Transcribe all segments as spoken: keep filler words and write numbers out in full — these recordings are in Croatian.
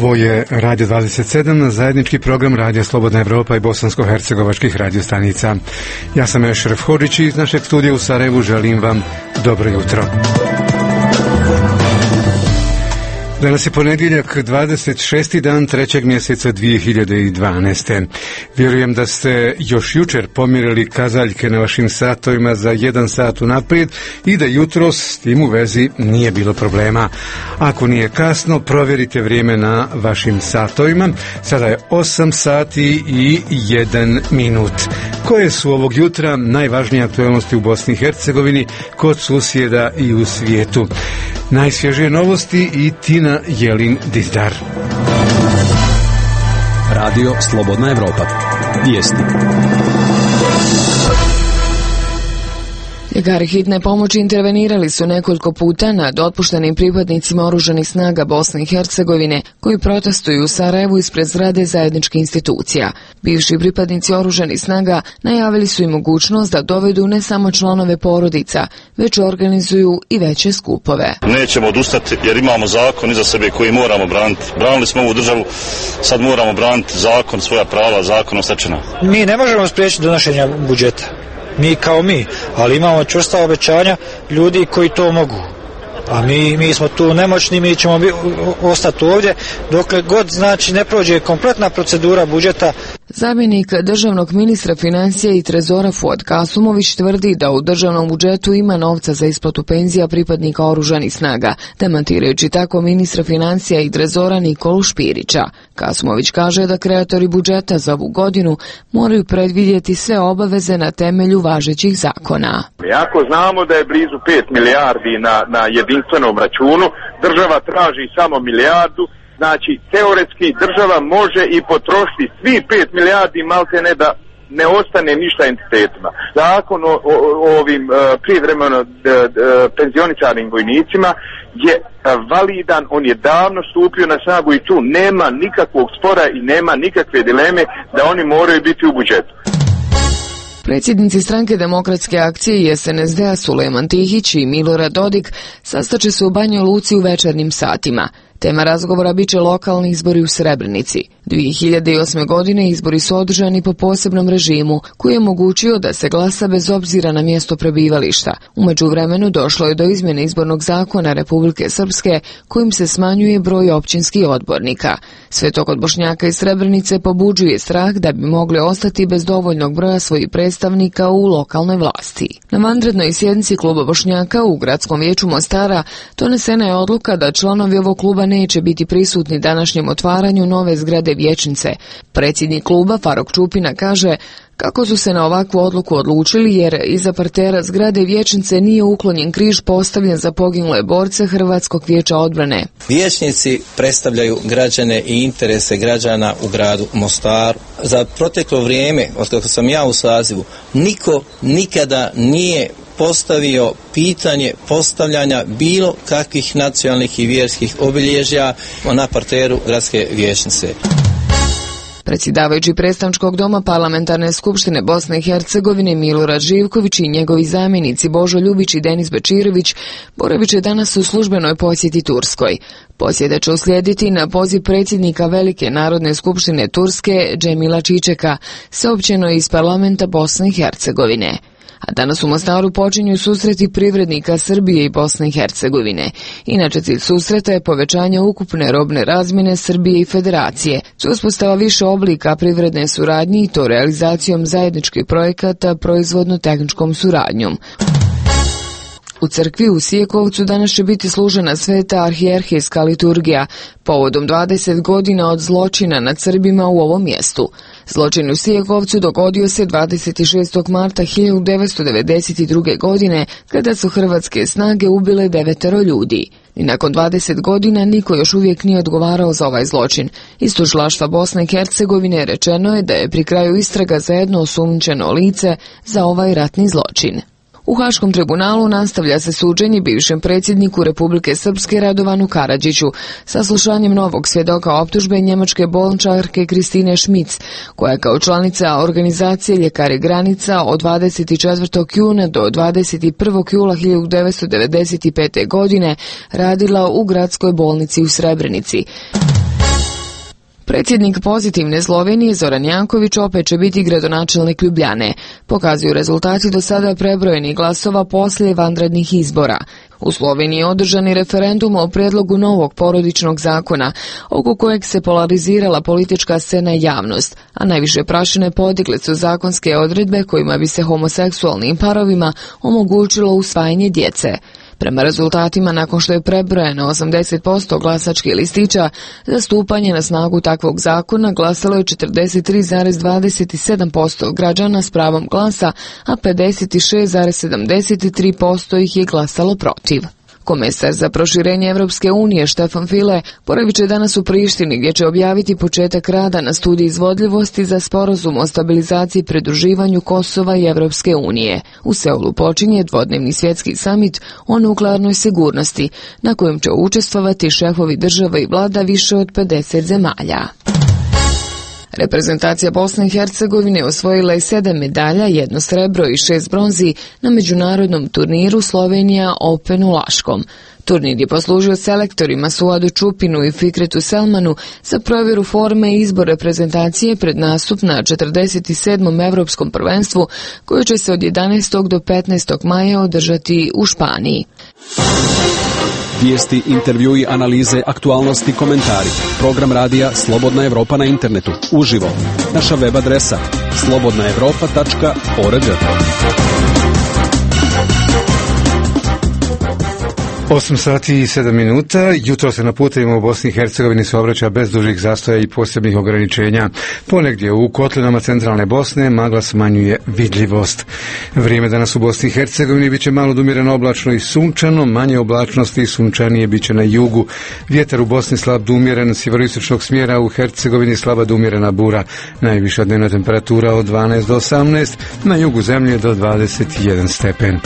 Ovo je Radio dvadeset sedam, zajednički program Radija Slobodna Evropa i bosansko-hercegovačkih radiostanica. Ja sam Ešref Hodžić i iz našeg studija u Sarajevu želim vam dobro jutro. Danas je ponedjeljak, dvadeset šesti dan trećeg mjeseca dvije hiljade dvanaeste. Vjerujem da ste još jučer pomjerili kazaljke na vašim satovima za jedan sat unaprijed i da jutros s tim u vezi nije bilo problema. Ako nije kasno, provjerite vrijeme na vašim satovima. Sada je osam sati i jedan minut. Koje su ovog jutra najvažnije aktualnosti u Bosni i Hercegovini, kod susjeda i u svijetu? Najsvježije novosti i Tina Jelin Dizdar. Radio Slobodna Evropa. Vijesti. Ljekari hitne pomoći intervenirali su nekoliko puta nad otpuštenim pripadnicima oružanih snaga Bosne i Hercegovine koji protestuju u Sarajevu ispred zgrade zajedničkih institucija. Bivši pripadnici oružanih snaga najavili su i mogućnost da dovedu ne samo članove porodica, već organizuju i veće skupove. Nećemo odustati jer imamo zakon iza sebe koji moramo braniti. Branili smo ovu državu, sad moramo braniti zakon, svoja prava, zakon ostečena. Mi ne možemo spriječiti donošenja budžeta. Mi kao mi, ali imamo čvrsta obećanja ljudi koji to mogu. A mi, mi smo tu nemoćni, mi ćemo bi, ostati ovdje dokle god znači ne prođe kompletna procedura budžeta. Zamjenik državnog ministra financija i trezora Fuad Kasumović tvrdi da u državnom budžetu ima novca za isplatu penzija pripadnika oružanih snaga, demantirajući tako ministra financija i trezora Nikolu Špirića. Kasumović kaže da kreatori budžeta za ovu godinu moraju predvidjeti sve obaveze na temelju važećih zakona. Ako znamo da je blizu pet milijardi na, na jedinstvenom računu, država traži samo milijardu, znači teoretski država može i potrošiti svi pet milijardi malte ne da ne ostane ništa entitetima. Zakon o, o, o ovim uh, privremeno uh, penzioničarnim vojnicima je uh, validan, on je davno stupio na snagu i tu nema nikakvog spora i nema nikakve dileme da oni moraju biti u budžetu. Predsjednici Stranke demokratske akcije i S N S D-a Sulejman Tihić i Milorad Dodik sastaće se u Banjoj Luci u večernjim satima. Tema razgovora biće lokalni izbori u Srebrenici. dvije hiljade osme. godine izbori su održani po posebnom režimu koji je omogućio da se glasa bez obzira na mjesto prebivališta. U međuvremenu došlo je do izmjene izbornog zakona Republike Srpske kojim se smanjuje broj općinskih odbornika. Sve to kod Bošnjaka iz Srebrenice pobuđuje strah da bi mogli ostati bez dovoljnog broja svojih predstavnika u lokalnoj vlasti. Na vanrednoj sjednici kluba Bošnjaka u Gradskom vijeću Mostara donesena je odluka da članovi ovog kluba neće biti prisutni današnjem otvaranju nove zgrade vijećnice. Predsjednik kluba Farok Čupina kaže kako su se na ovakvu odluku odlučili jer iza partera zgrade vijećnice nije uklonjen križ postavljen za poginule borce Hrvatskog vijeća odbrane. Vijećnici predstavljaju građane i interese građana u gradu Mostaru. Za proteklo vrijeme, od kako sam ja u sazivu, niko nikada nije postavio pitanje postavljanja bilo kakvih nacionalnih i vjerskih obilježja na parteru gradske vijećnice. Predsjedavajući predstavničkog doma Parlamentarne skupštine Bosne i Hercegovine Milorad Živković i njegovi zamjenici Božo Ljubić i Denis Bečirović boravit će danas u službenoj posjeti Turskoj. Posjeta će uslijediti na poziv predsjednika Velike narodne skupštine Turske Džemila Čičeka, saopćeno iz parlamenta Bosne i Hercegovine. A danas u Mostaru počinju susreti privrednika Srbije i Bosne i Hercegovine. Inače, cilj susreta je povećanje ukupne robne razmjene Srbije i Federacije, s uspostava više oblika privredne suradnje i to realizacijom zajedničkih projekata proizvodno-tehničkom suradnjom. U crkvi u Sijekovcu danas će biti služena sveta arhijerhijska liturgija, povodom dvadeset godina od zločina nad Srbima u ovom mjestu. Zločin u Sijekovcu dogodio se dvadeset šestog marta hiljadu devetsto devedeset druge. godine, kada su hrvatske snage ubile devetero ljudi. I nakon dvadeset godina niko još uvijek nije odgovarao za ovaj zločin. Iz tužilaštva Bosne i Hercegovine rečeno je da je pri kraju istraga za jedno osumnjičeno lice za ovaj ratni zločin. U Haškom tribunalu nastavlja se suđenje bivšem predsjedniku Republike Srpske Radovanu Karadžiću, saslušanjem novog svjedoka optužbe njemačke bolničarke Kristine Šmic, koja je kao članica organizacije Ljekari granica od dvadeset četvrtog juna do dvadeset prvog jula hiljadu devetsto devedeset pete. godine radila u gradskoj bolnici u Srebrenici. Predsjednik pozitivne Slovenije Zoran Janković opet će biti gradonačelnik Ljubljane, pokazuju rezultati do sada prebrojenih glasova poslije vanrednih izbora. U Sloveniji je održan i referendum o predlogu novog porodičnog zakona, oko kojeg se polarizirala politička scena i javnost, a najviše prašine podigle su zakonske odredbe kojima bi se homoseksualnim parovima omogućilo usvajanje djece. Prema rezultatima, nakon što je prebrojeno osamdeset posto glasačkih listića, za stupanje na snagu takvog zakona glasalo je četrdeset tri zarez dvadeset sedam posto građana s pravom glasa, a pedeset šest zarez sedamdeset tri posto ih je glasalo protiv. Komesar za proširenje Evropske unije Štefan File boravit će danas u Prištini, gdje će objaviti početak rada na studiji izvodljivosti za sporazum o stabilizaciji i pridruživanju Kosova i Evropske unije. U Seulu počinje dvodnevni svjetski samit o nuklearnoj sigurnosti, na kojem će učestvovati šefovi država i vlada više od pedeset zemalja. Reprezentacija Bosne i Hercegovine osvojila je sedam medalja, jedno srebro i šest bronzi na međunarodnom turniru Slovenija Open u Laškom. Turnir je poslužio selektorima Suadu Čupinu i Fikretu Selmanu za provjeru forme i izbor reprezentacije pred nastup na četrdeset sedmom Evropskom prvenstvu, koje će se od jedanaestog do petnaestog maja održati u Španiji. Vijesti, intervjui, analize, aktualnosti, komentari. Program radija Slobodna Evropa na internetu. Uživo. Naša web adresa slobodna evropa tačka org. osam sati i sedam minuta. Jutro se na putevima u Bosni i Hercegovini saobraća bez dužih zastoja i posebnih ograničenja. Ponegdje u kotlinama centralne Bosne magla smanjuje vidljivost. Vrijeme danas u Bosni i Hercegovini biće malo umjereno oblačno i sunčano, manje oblačnosti i sunčanije biće na jugu. Vjetar u Bosni slab do umjeren, sjeveroistočnog smjera, u Hercegovini slaba do umjerena bura. Najviša dnevna temperatura od dvanaest do osamnaest, na jugu zemlje do dvadeset jedan stepen.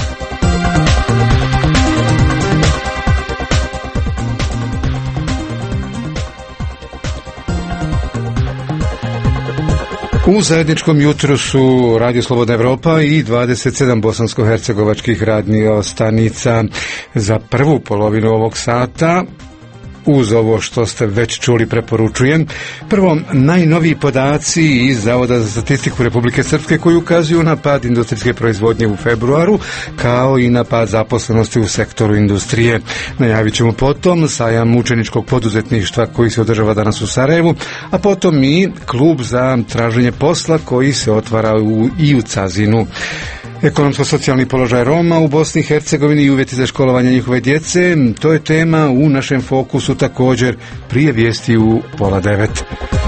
U zajedničkom jutru su Radio Slobodna Evropa i dvadeset sedam bosansko-hercegovačkih radio stanica. Za prvu polovinu ovog sata, uz ovo što ste već čuli, preporučujem. Prvo, najnoviji podaci iz Zavoda za statistiku Republike Srpske koji ukazuju na pad industrijske proizvodnje u februaru, kao i na pad zaposlenosti u sektoru industrije. Najavit ćemo potom sajam učeničkog poduzetništva koji se održava danas u Sarajevu, a potom i klub za traženje posla koji se otvara u, i u Cazinu. Ekonomsko-socijalni položaj Roma u Bosni i Hercegovini i uvjeti za školovanje njihove djece, to je tema u našem fokusu također prije vijesti u pola devet.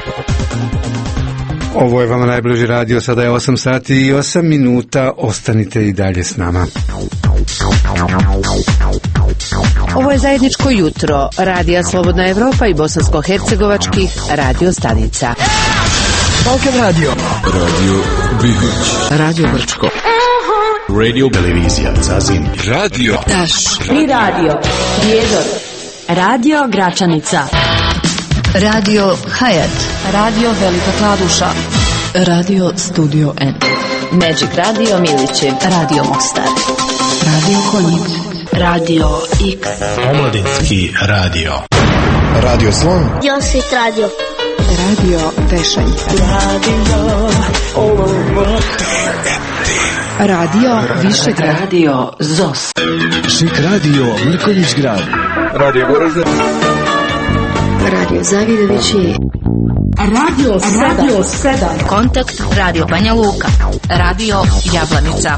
Ovo je vama najbliži radio, sada je osam sati i osam minuta, ostanite i dalje s nama. Ovo je zajedničko jutro Radija Slobodna Evropa i bosansko-hercegovačkih radio stanica. Balkan Radio, Radio Bihić, Radio Brčko, Radio Televizija Zazin, Radio Taš, i Radio Prijedor, Radio Gračanica, Radio Hayat, Radio Velika Kladuša, Radio Studio N, Magic Radio Milići, Radio Mostar, Radio Konjic, Radio X, Omladinski radio, Radio Slon, Josit Radio, Radio Tešanj, Radio Radio Višegrad, Radio Zos, Šik Radio Mrkonjić Grad, Radio Goražde, Radio Zavidovići, Radio Radio sedam, Kontakt Radio Banja Luka, Radio Jablanica,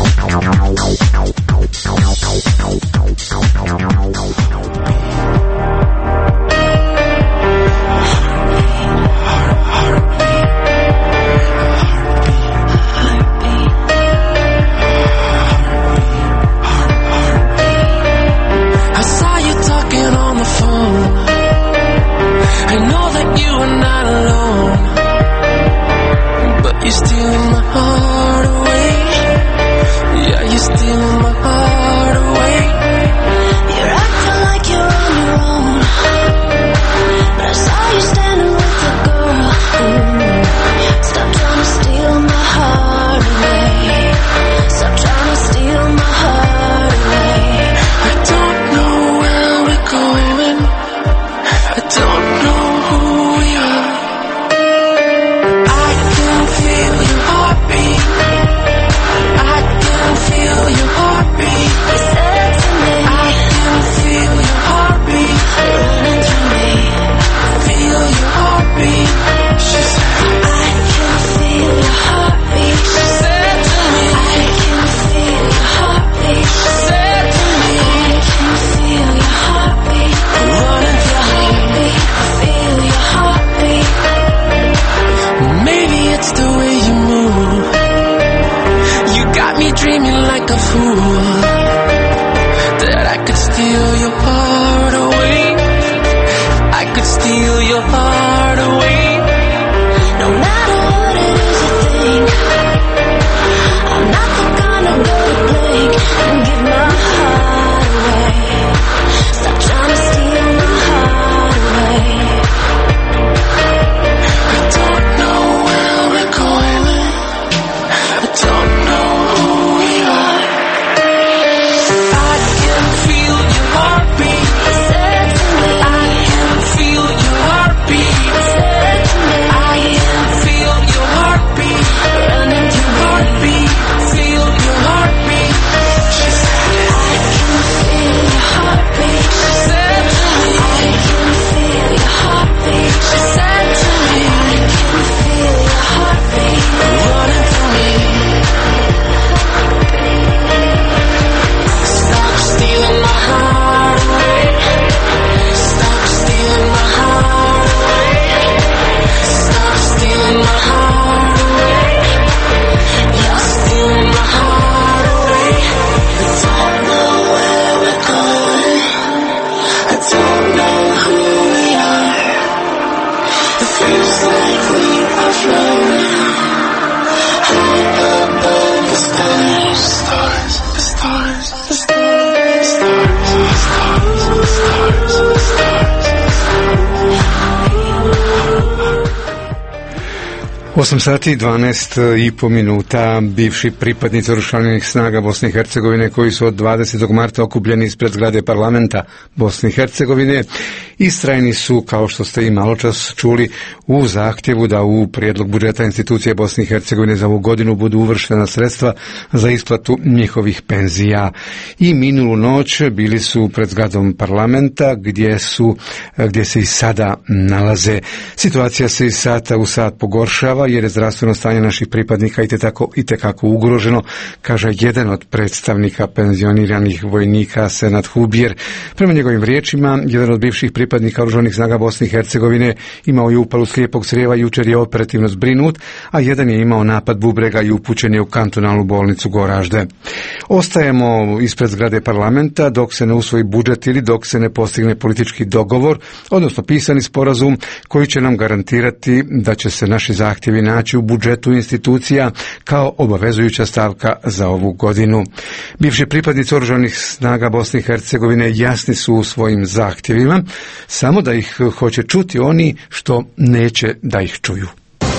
You're stealing my heart away. Yeah, you're stealing my heart away. You're acting like treat me like a fool, that I could steal your heart away. I could steal your heart away. No matter what it is you think, I'm not the kind of girl to blink and give my heart away. Stop trying to steal my heart away. I don't know where we're going, I don't know who we are. I can feel your heartbeat, said to me. I can feel your heartbeat, said to me. I can feel your heartbeat, running through heartbeat. Feel your heartbeat. She said, I can feel your heartbeat. She said to me, I can feel your heartbeat. She said to me, I can feel your heartbeat, running through me. Stop stealing my heart away. Stop stealing my heart away. Stop stealing my heart away. You're stealing my heart away. I don't know where we're going, I don't know who we are. It feels like we are floating high above the stars. Stars, the stars, the stars, stars, stars, stars, stars. osam sati i dvanaest i po minuta. Bivši pripadnici oružanih snaga Bosne i Hercegovine koji su od dvadesetog marta okupljeni ispred zgrade parlamenta Bosne i Hercegovine istrajni su, kao što ste i maločas čuli, u zahtjevu da u prijedlog budžeta institucije Bosne i Hercegovine za ovu godinu budu uvrštena sredstva za isplatu njihovih penzija. I minulu noć bili su pred zgradom parlamenta gdje su gdje se i sada nalaze. Situacija se iz sata u sat pogoršava jer je zdravstveno stanje naših pripadnika itekako, itekako ugroženo, kaže jedan od predstavnika penzioniranih vojnika Senad Hubjer. Prema njegovim riječima, jedan od bivših pripadnika oružanih snaga Bosne i Hercegovine imao je upalu slijepog crijeva, jučer je operativno zbrinut, a jedan je imao napad bubrega i upućen je u kantonalnu bolnicu Goražde. Ostajemo ispred zgrade parlamenta dok se ne usvoji budžet ili dok se ne postigne politički dogovor, odnosno pisani sporazum koji će nam garantirati da će se naši zahtjevi naći u budžetu institucija kao obavezujuća stavka za ovu godinu. Bivši pripadnici oružanih snaga Bosne i Hercegovine jasni su u svojim zahtjevima, samo da ih hoće čuti oni što neće da ih čuju.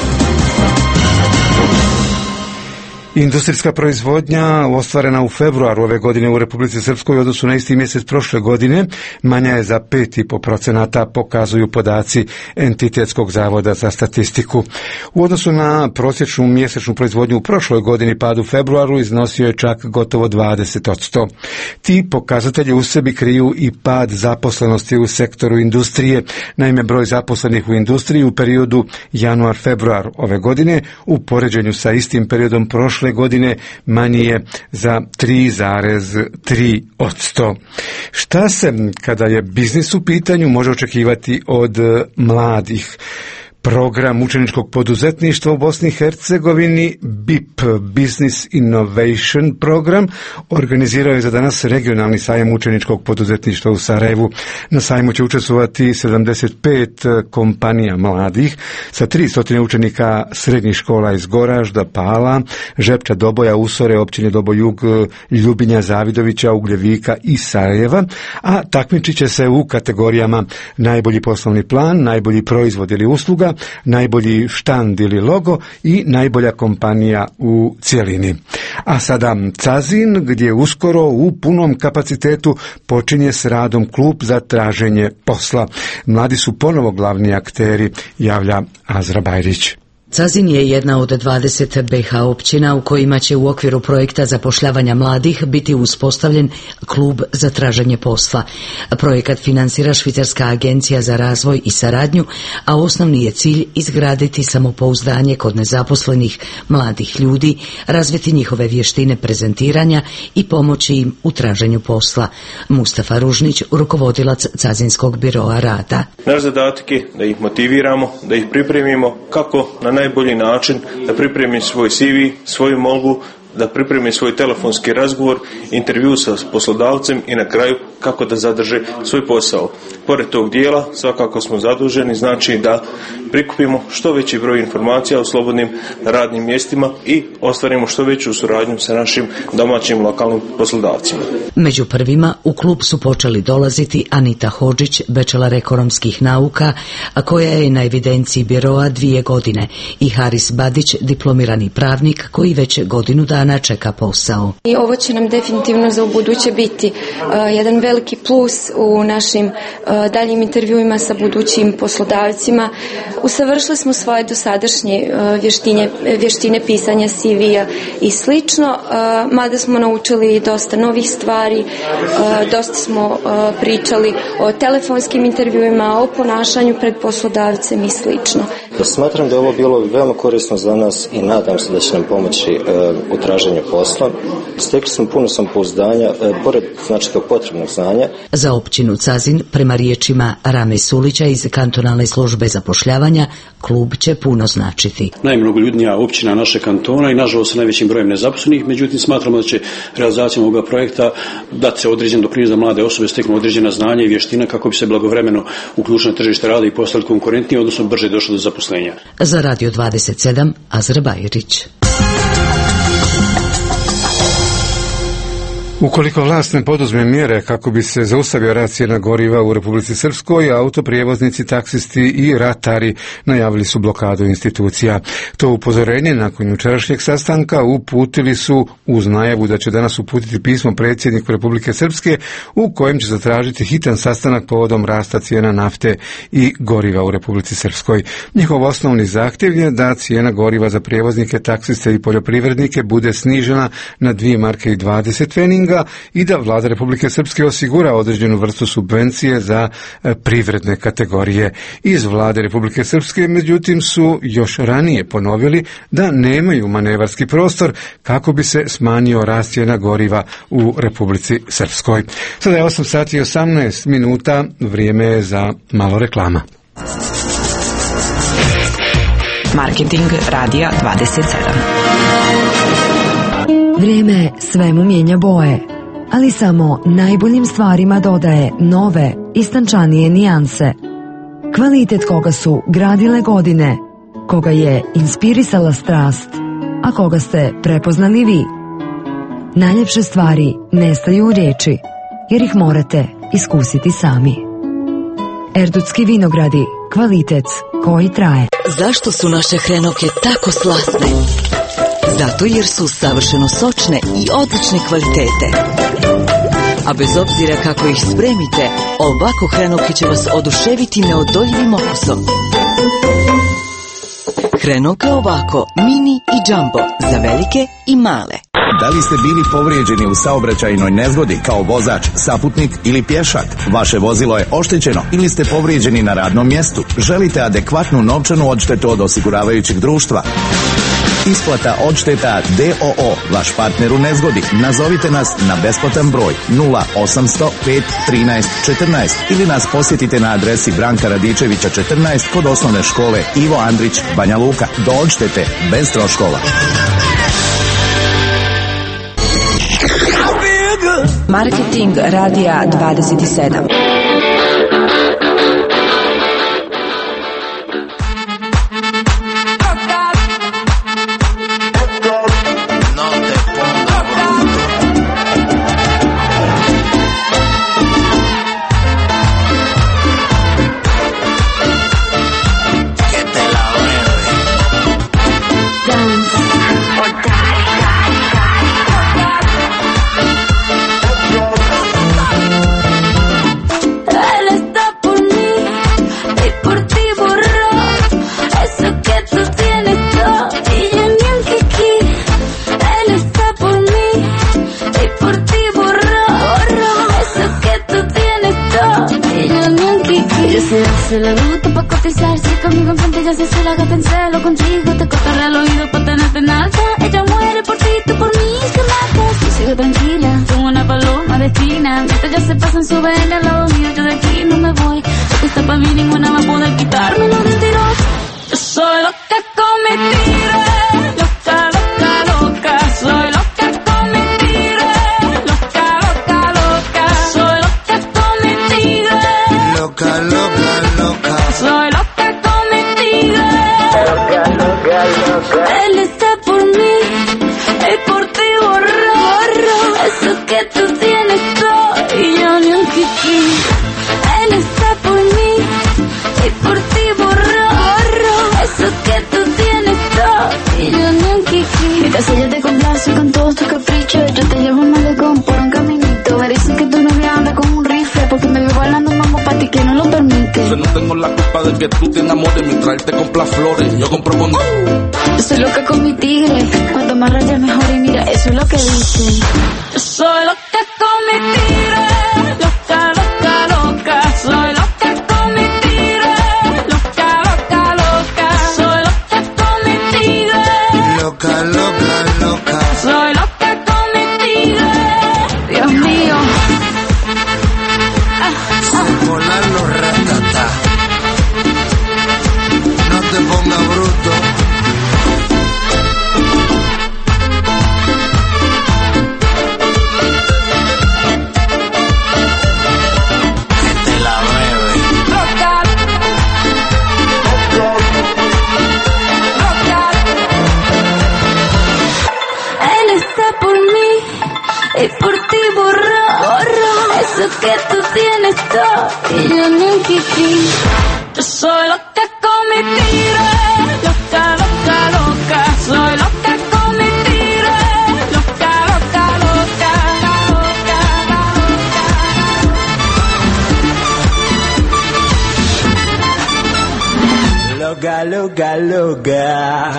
Industrijska proizvodnja ostvarena u februaru ove godine u Republici Srpskoj u odnosu na isti mjesec prošle godine manja je za pet zarez pet posto, pokazuju podaci Entitetskog zavoda za statistiku. U odnosu na prosječnu mjesečnu proizvodnju u prošloj godini pad u februaru iznosio je čak gotovo dvadeset posto. Ti pokazatelji u sebi kriju i pad zaposlenosti u sektoru industrije. Naime, broj zaposlenih u industriji u periodu januar-februar ove godine u poređenju sa istim periodom prošle godine manji je za tri zarez tri posto. Šta se, kada je biznis u pitanju, može očekivati od mladih? Program učeničkog poduzetništva u Bosni i Hercegovini, B I P, Business Innovation Program, organizirao je za danas regionalni sajam učeničkog poduzetništva u Sarajevu. Na sajmu će učestvovati sedamdeset pet kompanija mladih sa tristo učenika srednjih škola iz Goražda, Pala, Žepča, Doboja, Usore, općine Dobojug, Ljubinja, Zavidovića, Ugljevika i Sarajeva, a takmičit će se u kategorijama najbolji poslovni plan, najbolji proizvod ili usluga, najbolji štand ili logo i najbolja kompanija u cjelini. A sada Cazin, gdje uskoro u punom kapacitetu počinje s radom klub za traženje posla. Mladi su ponovo glavni akteri, javlja Azra Bajrić. Cazin je jedna od dvadeset B iH općina u kojima će u okviru projekta zapošljavanja mladih biti uspostavljen klub za traženje posla. Projekat financira Švicarska agencija za razvoj i saradnju, a osnovni je cilj izgraditi samopouzdanje kod nezaposlenih mladih ljudi, razviti njihove vještine prezentiranja i pomoći im u traženju posla. Mustafa Ružnić, rukovodilac Cazinskog biroa rada. Naš zadatak je da ih motiviramo, da ih pripremimo kako na najbolji način da pripremi svoj C V, svoju molbu, da pripremi svoj telefonski razgovor, intervju sa poslodavcem i na kraju kako da zadrže svoj posao. Pored tog dijela svakako smo zaduženi, znači da prikupimo što veći broj informacija o slobodnim radnim mjestima i ostvarimo što veću suradnju sa našim domaćim lokalnim poslodavcima. Među prvima u klub su počeli dolaziti Anita Hodžić, bečelar ekonomskih nauka, a koja je na evidenciji biroa dvije godine, i Haris Badić, diplomirani pravnik koji već godinu dana čeka posao. I ovo će nam definitivno za ubuduće biti uh, jedan veliki plus u našim uh, daljim intervjuima sa budućim poslodavcima. Usavršili smo svoje dosadašnje uh, vještine, vještine pisanja C V-a i slično, uh, mada smo naučili dosta novih stvari, uh, dosta smo uh, pričali o telefonskim intervjuima, o ponašanju pred poslodavcem i slično. Smatram da je ovo bilo veoma korisno za nas i nadam se da će nam pomoći e, u traženju posla. Stekli smo puno samopouzdanja, e, pored znači tog potrebnog znanja. Za općinu Cazin, prema riječima Rame Sulića iz kantonalne službe zapošljavanja, klub će puno značiti. Najmnogoljudnija općina naše kantona i nažalost sa najvećim brojem nezaposlenih, međutim smatramo da će realizacijom ovoga projekta dati se određen doprinos da mlade osobe steknu određena znanja i vještina kako bi se blagovremeno uključili na tržište rada i postali konkurentniji, odnosno brže došli do zaposlenja. Za Radio dvadeset sedam, Azra Bajrić. Ukoliko vlast ne poduzme mjere kako bi se zaustavio rast cijena goriva u Republici Srpskoj, autoprijevoznici, taksisti i ratari najavili su blokadu institucija. To upozorenje nakon jučerašnjeg sastanka uputili su uz najavu da će danas uputiti pismo predsjedniku Republike Srpske u kojem će zatražiti hitan sastanak povodom rasta cijena nafte i goriva u Republici Srpskoj. Njihov osnovni zahtjev je da cijena goriva za prijevoznike, taksiste i poljoprivrednike bude snižena na dvije marke i dvadeset pfeninga i da vlada Republike Srpske osigura određenu vrstu subvencije za privredne kategorije. Iz vlade Republike Srpske, međutim, su još ranije ponovili da nemaju manevarski prostor kako bi se smanjio rast cijena goriva u Republici Srpskoj. Sada je osam sati i osamnaest minuta, vrijeme je za malo reklama. Marketing Radija dvadeset sedam. Vrijeme svemu mijenja boje, ali samo najboljim stvarima dodaje nove, istančanije nijanse. Kvalitet koga su gradile godine, koga je inspirisala strast, a koga ste prepoznali vi. Najljepše stvari nestaju u riječi, jer ih morate iskusiti sami. Erdutski vinogradi, kvalitet koji traje. Zašto su naše hrenovke tako slatne? Zato jer su savršeno sočne i odlične kvalitete. A bez obzira kako ih spremite, ovako hrenovke će vas oduševiti neodoljivim okusom. Hrenovke ovako, mini i jumbo, za velike i male. Da li ste bili povrijeđeni u saobraćajnoj nezgodi kao vozač, saputnik ili pješak? Vaše vozilo je oštećeno ili ste povrijeđeni na radnom mjestu? Želite adekvatnu novčanu odštetu od osiguravajućeg društva? Isplata odšteta D O O, vaš partner u nezgodi. Nazovite nas na besplatan broj nula osamsto pet trinaest četrnaest ili nas posjetite na adresi Branka Radičevića četrnaest kod osnovne škole Ivo Andrić, Banja Luka. Do odštete bez troškova. Marketing Radija dvadeset sedam. Se le gusta pa' cotizarse conmigo enfrente, ya se hace la gata en celo contigo. Te cortaré el oído pa' tenerte en alta. Ella muere por ti, tú por mí, que matas. Yo sigo tranquila, como una paloma de esquina. Mientras ya se pasan, suben al lado mío. Yo de aquí no me voy, porque está pa' mí, ninguna va a poder quitarme lo mentiroso. Yo soy loca con mi tira, loca, loca, loca. Soy loca Él está por mí y por ti borró eso que tú tienes todo y yo ni un kiki. Él está por mí y por ti borró eso que tú tienes todo y yo ni un kiki. Mi casa ya te complace con todos tus caprichos. Yo te llevo un malecón por un caminito. Me dicen que tu novia anda con un rifle porque me veo bailando mambo pa' ti que no lo permite. Yo no tengo la culpa de que tú te enamores. Mi traerte compra flores, yo compro con... Yo soy loca con mi tigre. Cuanto más rayas mejor y mira, eso es lo que dicen. Yo soy loca con mi tigre. Loca, loca, loca. Soy loca con mi tigre. Loca, loca, loca. Soy loca con mi tigre. Loca, loca, loca. Soy loca con mi tigre. Dios mío. Volar los ratatá. No te pongas bruto. Que te la bebe. Loca. Loca. Él está por mí y por ti borró eso que tú tienes todo y yo ni un kiki. Yo soy loca con mi tigre, loca, loca, loca. Soy loca con mi tigre, loca, loca, loca, loca, Loca, loca, loca.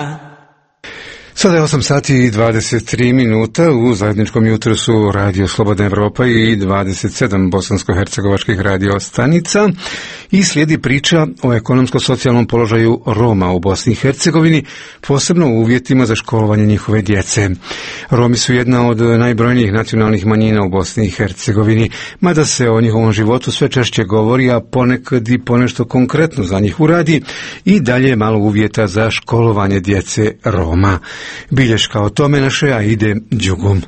Sada je osam sati i dvadeset tri minuta, u zajedničkom jutru su Radio Slobodna Evropa i dvadeset sedam bosansko-hercegovačkih radio stanica i slijedi priča o ekonomsko-socijalnom položaju Roma u Bosni i Hercegovini, posebno u uvjetima za školovanje njihove djece. Romi su jedna od najbrojnijih nacionalnih manjina u Bosni i Hercegovini, mada se o njihovom životu sve češće govori, a ponekad i ponešto konkretno za njih uradi, i dalje malo uvjeta za školovanje djece Roma. Bilješka o tome naše Aide Đugum.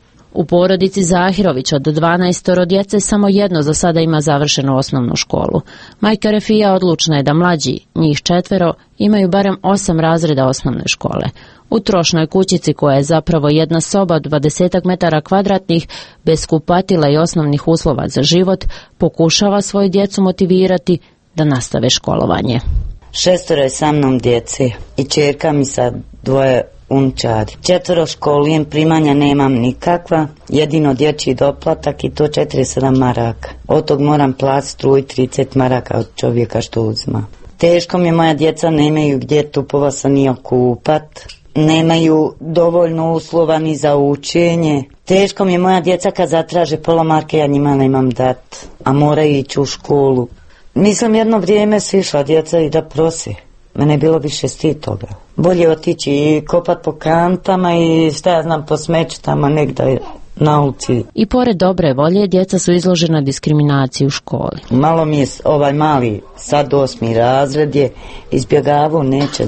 U porodici Zahirović od dvanaestoro djece samo jedno za sada ima završenu osnovnu školu. Majka Refija odlučna je da mlađi, njih četvero, imaju barem osam razreda osnovne škole. U trošnoj kućici, koja je zapravo jedna soba od dvadeset metara kvadratnih, bez kupatila i osnovnih uslova za život, pokušava svoju djecu motivirati da nastave školovanje. Šestoro je sa mnom djece i čerka mi sa dvoje unčadi. Četvoro školujem, primanja nemam nikakva, jedino dječji doplatak i to četrdeset sedam maraka. Od tog moram platiti struju trideset maraka od čovjeka što uzma. Teško mi je, moja djeca nemaju gdje tupova sa ni okupat, nemaju dovoljno uslova ni za učenje. Teško mi je, moja djeca kad zatraže pola marke, ja njima nemam dat, a moraju ići u školu. Mislim, jedno vrijeme su išla djeca i da prose. Mene je bilo više stid toga. Bolje otići i kopat po kantama i šta ja znam po smećutama negdje na ulici. I pored dobre volje, djeca su izložena diskriminaciji u školi. Malo mi je ovaj mali, sad osmi razred je, izbjegavao, neće.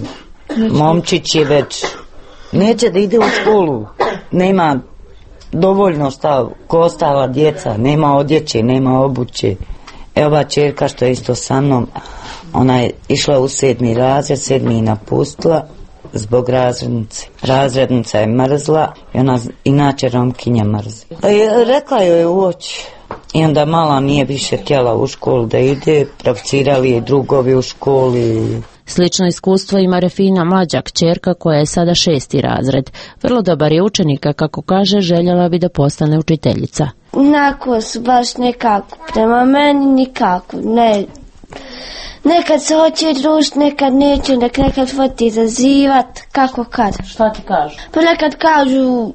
Momčić je već, neće da ide u školu. Nema dovoljno šta, ko ostala djeca, nema odjeće, nema obuće. Evo ova čerka što je isto sa mnom, ona je išla u sedmi razred, sedmi je napustila zbog razrednice. Razrednica je mrzla i ona inače Romkinja mrzi. Rekla joj je u oči i onda mala nije više htjela u školu da ide, provocirali je drugovi u školi. Slično iskustvo ima Refina, mlađa kćerka, koja je sada šesti razred. Vrlo dobar je učenika, kako kaže, željela bi da postane učiteljica. Onako su baš nekako, prema meni nikako, ne. Nekad se hoće družiti, nekad neće, nekad, nekad hoće izazivat, kako kad. Šta ti kažu? Pa nekad kažu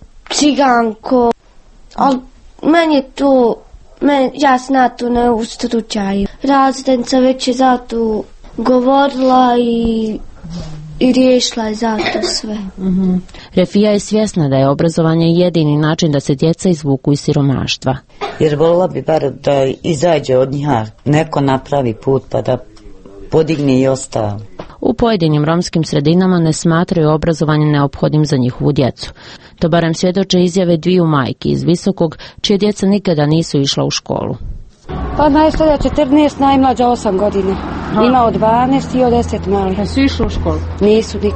ciganko, ali meni je to, men, ja sam na to ne ustručaju. Razrednica već je zato govorila i, i riješila je zato sve. Mm-hmm. Refija je svjesna da je obrazovanje jedini način da se djeca izvuku iz siromaštva. Jer volila bi bar da izađe od njih, neko napravi put pa da podigne i ostalo. U pojedinim romskim sredinama ne smatraju obrazovanje neophodnim za njihovu djecu. To barem svjedoče izjave dviju majki iz Visokog, čije djeca nikada nisu išla u školu. Pa najstarija četrnaest, najmlađa osam godina. Ima od dvanaest i od deset mali. Pa su išli u školu? Nisu nikad.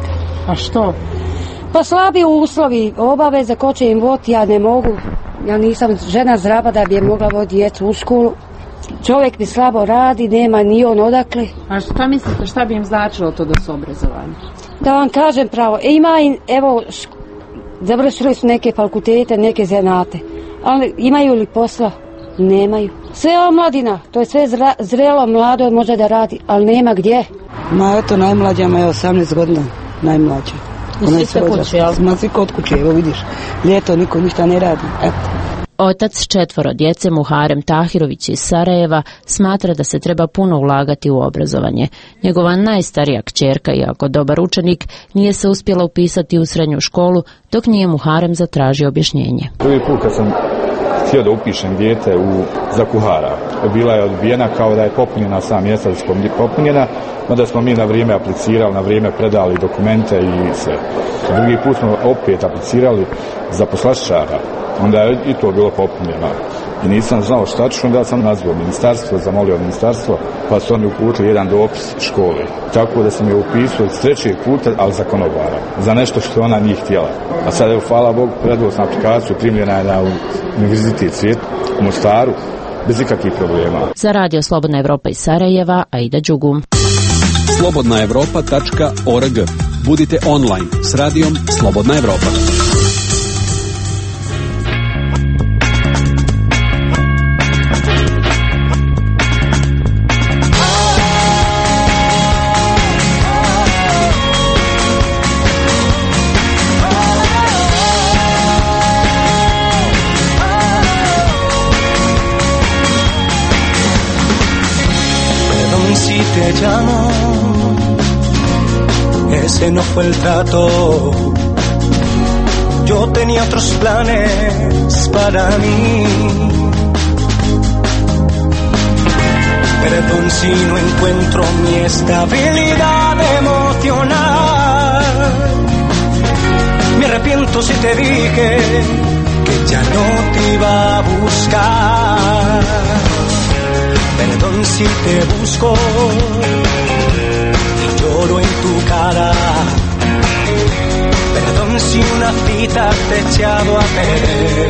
A što? Pa slabi uslovi, obaveze, ko će im voditi, ja ne mogu. Ja nisam žena zdrava da bi je mogla voditi djecu u školu. Čovjek mi slabo radi, nema ni on odakle. A šta mislite, šta bi im značilo to da su obrazovani? Da vam kažem pravo, e, ima i, evo, šk- završili su neke fakultete, neke zanate, ali imaju li posla? Nemaju. Sve omladina, to je sve zra, zrelo, mlado može da radi, ali nema gdje. Ma eto, najmlađa ima je osamnaest godina, najmlađa. I svi ste kući, jel? Ma svi kod kuće, evo vidiš, ljeto niko ništa ne radi, eto. Otac četvoro djece Muharem Tahirović iz Sarajeva smatra da se treba puno ulagati u obrazovanje. Njegova najstarija kćerka, iako dobar učenik, nije se uspjela upisati u srednju školu, dok nije Muharem zatražio objašnjenje. Prvi put kad sam htio da upišem dijete u, za kuhara, bila je odbijena kao da je popunjena sva mjesta, da su popunjena, onda smo mi na vrijeme aplicirali, na vrijeme predali dokumente i sve. Drugi put smo opet aplicirali za poslastičara, onda je i to bilo popunjeno. I nisam znao šta ću, onda sam nazvao ministarstvo, zamolio ministarstvo, pa su oni uputili jedan dopis škole. Tako da sam je upisao iz trećeg puta, ali za konobara, za nešto što ona nije htjela. A sad, evo, hvala Bogu, predao sam aplikaciju, primljena je na Univerzitet Svijet u Mostaru, bez ikakvih problema. Za Radio Slobodna Evropa iz Sarajeva, Aida Đugum. slobodna evropa tačka org. Budite online s radijom Slobodna Evropa. Si te llamo, ese no fue el trato. Yo tenía otros planes para mí. Perdón si no encuentro mi estabilidad emocional. Me arrepiento si te dije que ya no te iba a buscar. Perdón si te busco y lloro en tu cara. Perdón si una cita te he echado a perder.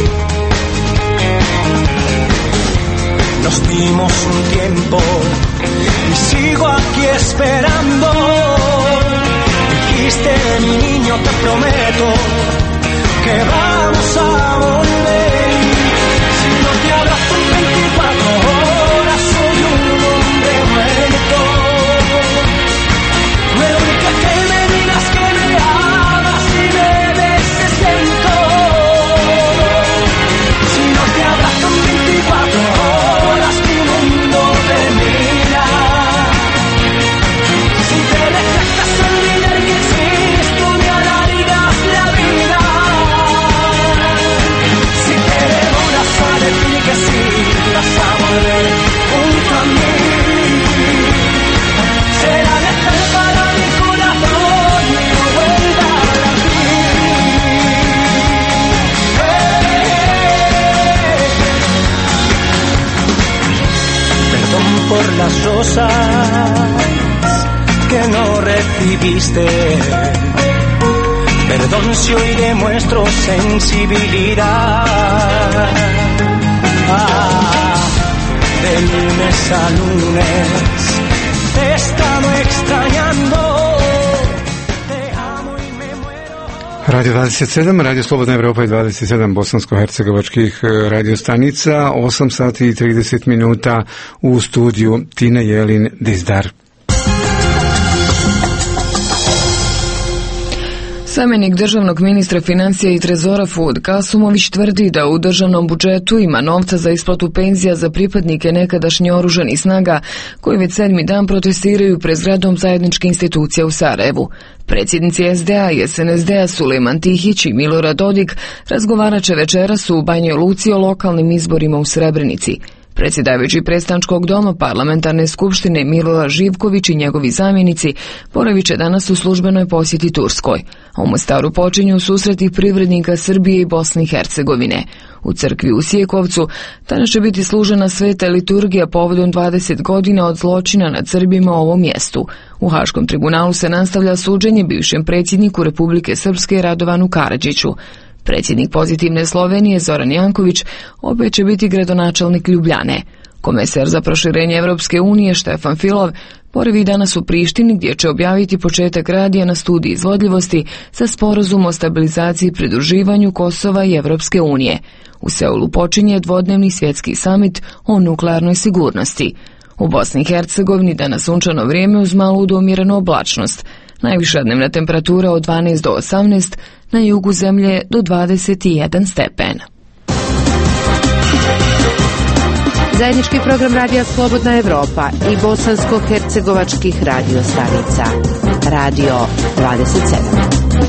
Nos dimos un tiempo y sigo aquí esperando. Dijiste, mi niño, te prometo que vamos a volver. Si no te abrazo en veinticuatro horas, soy un hombre muerto. Me urge que me digas que me amas y me beses lento. Si no te abrazo en veinticuatro horas, mi mundo termina. Si te dejas olvidar que existo, me alargas la vida. Si te demoras a decir que sí, vas a volver junto a mí. Será letal para mi corazón y no vuelva a latir. Perdón por las rosas que no recibiste. Perdón si hoy demuestro sensibilidad. Ah, de lunes a lunes te he estado extrañando. Radio dvadeset sedam, Radio Slobodna Evropa i dvadeset sedam bosansko-hercegovačkih radio stanica, osam sati i trideset minuta u studiju Tina Jelin Dizdar. Zamjenik državnog ministra financija i trezora Fuad Kasumović tvrdi da u državnom budžetu ima novca za isplatu penzija za pripadnike nekadašnje oružanih snaga koji već sedmi dan protestiraju pred zgradom zajedničke institucije u Sarajevu. Predsjednici S D A i S N S D A Sulejman Tihić i Milorad Dodik razgovarat će večeras u Banjoj Luci o lokalnim izborima u Srebrenici. Predsjedavajući predstavničkog doma parlamentarne skupštine Milorad Živković i njegovi zamjenici boravit će danas u službenoj posjeti Turskoj. A u Mostaru počinju susreti privrednika Srbije i Bosne i Hercegovine. U crkvi u Sjekovcu danas će biti služena sveta liturgija povodom dvadeset godina od zločina nad Srbima u ovom mjestu. U Haškom tribunalu se nastavlja suđenje bivšem predsjedniku Republike Srpske Radovanu Karadžiću. Predsjednik Pozitivne Slovenije Zoran Janković opet će biti gradonačelnik Ljubljane. Komesar za proširenje Evropske unije Štefan Filov boravi danas u Prištini gdje će objaviti početak radija na studiji izvodljivosti za sporazum o stabilizaciji i pridruživanju Kosova i Evropske unije. U Seulu počinje dvodnevni svjetski samit o nuklearnoj sigurnosti. U Bosni i Hercegovini danas sunčano vrijeme uz malu do umjerenu oblačnost. Najviša dnevna temperatura od dvanaest do osamnaest, na jugu zemlje do dvadeset jedan stepen. Zajednički program radija Slobodna Evropa i bosansko-hercegovačkih radio stanica. Radio dvadeset sedam.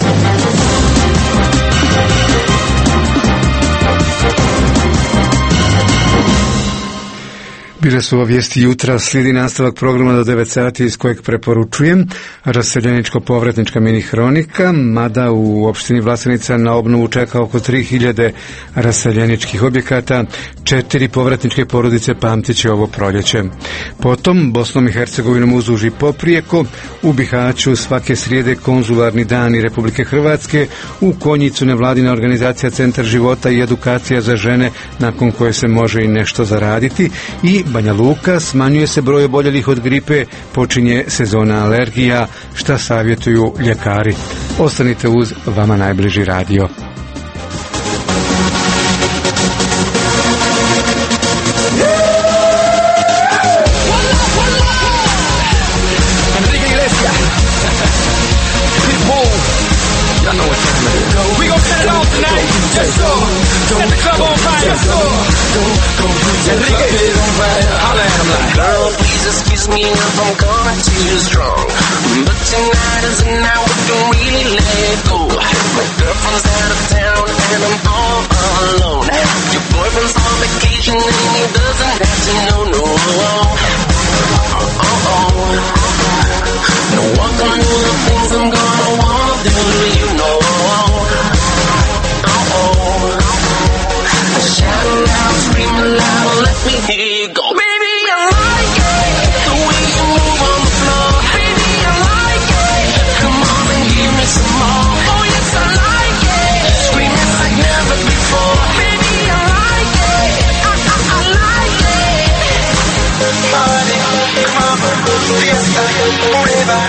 Bile su ovo vijesti jutra, slijedi nastavak programa do devet sati iz kojeg preporučujem raseljeničko-povratnička mini hronika, mada u opštini Vlasenica na obnovu čeka oko tri hiljade raseljeničkih objekata, četiri povratničke porodice pamtit će ovo proljeće. Potom Bosnom i Hercegovinom uzuži poprijeko, u Bihaću svake srijede konzularni dani Republike Hrvatske, u Konjicu nevladina organizacija Centar života i edukacija za žene nakon koje se može i nešto zaraditi i Banja Luka, smanjuje se broj oboljelih od gripe, počinje sezona alergija, šta savjetuju ljekari. Ostanite uz vama najbliži radio. Girl, please excuse me if I'm coming too strong, but tonight is the night we can really let go. My girlfriend's out of town and I'm all alone. Your boyfriend's on vacation and he doesn't have to know, no. Oh, oh. Now what gonna do the things I'm gonna wanna do, you know. Oh, oh. Shout it out, scream it loud, let me hear you go. Baby, I like it, the way you move on the floor. Baby, I like it, come on and give me some more. Oh yes, I like it, screaming like never before. Baby, I like it, I, I, I like it. Party, club, fiesta, forever.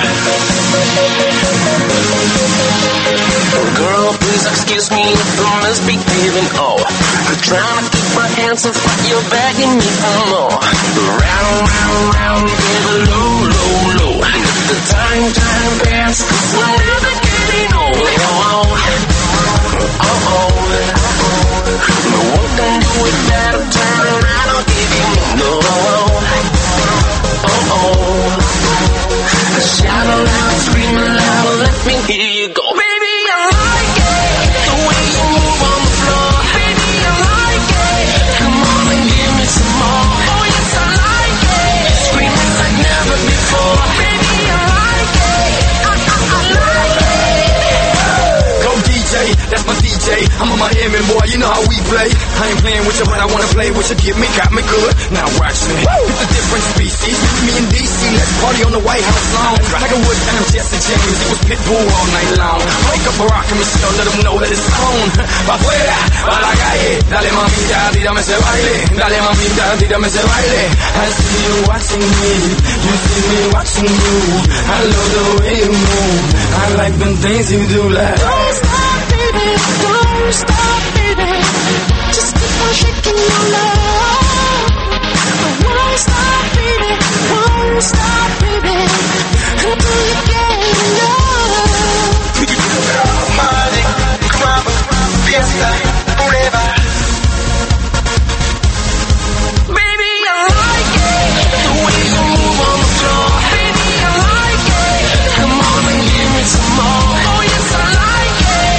Girl, please excuse me if I'm misbehaving, oh. I'm trying to keep my hands off, but you're begging me for more. Round, round, round, get a low, low, low. Let the time, time pass, cause we're never getting old. Oh, oh, oh. No one can do it better, turn around, I'll give you more. Oh, oh. Shout it loud, scream it loud, let me hear you go. Baby, I like it, the way you move on the floor. Baby, I like it, come on and give me some more. Oh yes, I like it, screaming like never before. Baby, I like it, I, I, I like it. Go D J, that's my D J, I'm a Miami boy, you know how we play. I ain't playing with you, but I wanna play with you. Get me, got me good, now watch me. It's a different species, me and D C, let's party on the White House lawn. Like a wood time, Jesse James, it was Pitbull all night long. Wake up Barack and Michelle, let them know that it's on. Pa' fuera, pa' la calle, dale mamita, tírame ese baile. Dale mamita, tírame ese baile. I see you watching me, you see me watching you. I love the way you move, I like the things you do like. Don't stop, baby, don't stop, baby. Just keep on shaking your love. Won't stop, baby, won't stop, baby, until you get enough. Party, club, fiesta, forever. Baby, I like it, the way you move on the floor. Baby, I like it, come on and give me some more. Oh yes, I like it,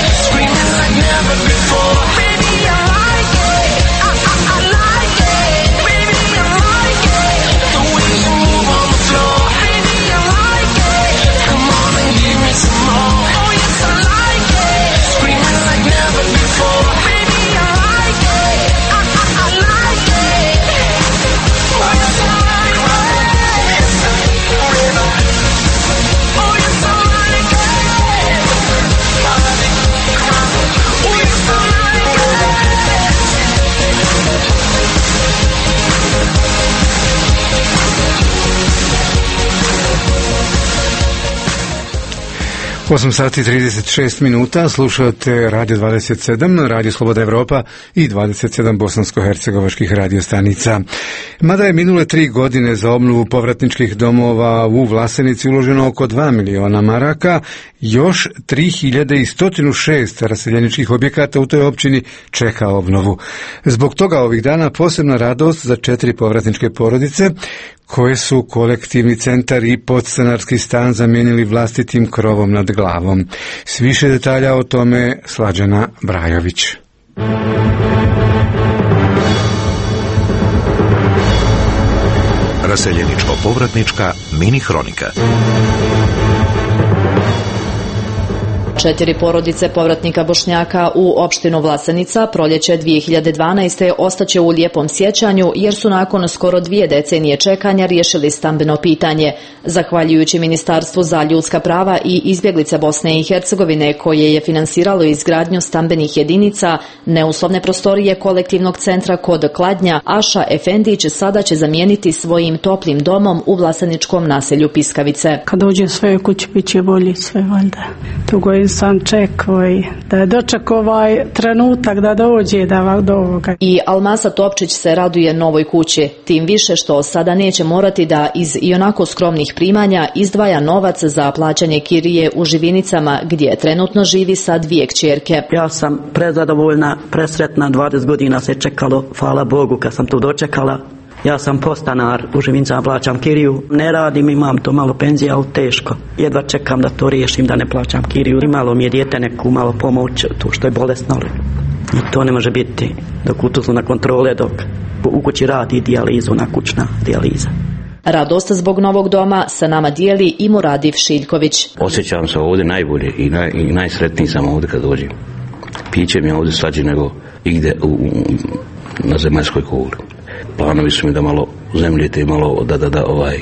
osam sati i trideset šest minuta, slušate Radio dvadeset sedam, Radio Sloboda Evropa i dvadeset sedam bosansko-hercegovačkih radiostanica. Mada je minule tri godine za obnovu povratničkih domova u Vlasenici uloženo oko dva miliona maraka, još tri hiljade sto šest raseljeničkih objekata u toj općini čeka obnovu. Zbog toga ovih dana posebna radost za četiri povratničke porodice koje su kolektivni centar i podstanarski stan zamijenili vlastitim krovom nad glavom. S više detalja o tome Slađana Brajović. Raseljeničko-povratnička mini hronika. Četiri porodice povratnika Bošnjaka u opštinu Vlasenica proljeće dvije hiljade dvanaeste. ostaće u lijepom sjećanju jer su nakon skoro dvije decenije čekanja riješili stambeno pitanje. Zahvaljujući Ministarstvu za ljudska prava i izbjeglice Bosne i Hercegovine koje je finansiralo izgradnju stambenih jedinica, neuslovne prostorije kolektivnog centra kod Kladnja Aša Efendić sada će zamijeniti svojim toplim domom u vlaseničkom naselju Piskavice. Kad dođe svoje kući bit će bolje sve valjda. Dugo je sam čekao i da je doček ovaj trenutak da dođe da do ovoga. I Almasa Topčić se raduje novoj kući, tim više što sada neće morati da iz ionako skromnih primanja izdvaja novac za plaćanje kirije u Živinicama gdje trenutno živi sa dvije kćerke. Ja sam prezadovoljna, presretna, dvadeset godina se čekalo, hvala Bogu kad sam tu dočekala. Ja sam postanar, u Živinicama plaćam kiriju, ne radim, imam to malo penzije, ali teško. Jedva čekam da to riješim, da ne plaćam kiriju. Imalo mi je dijete neku malo pomoć, tu što je bolesno, ali i to ne može biti dok utuzu na kontrole, dok u kući radi dijalizu, na kućna dijaliza. Radost zbog novog doma sa nama dijeli i Muradiv Šiljković. Osjećam se ovdje najbolje i, naj, i najsretniji sam ovdje kad dođem. Piće mi je ovdje slađe nego igdje u, u, na zemaljskoj kugli. Planovi su mi da malo zemljete i malo da, da, da, ovaj,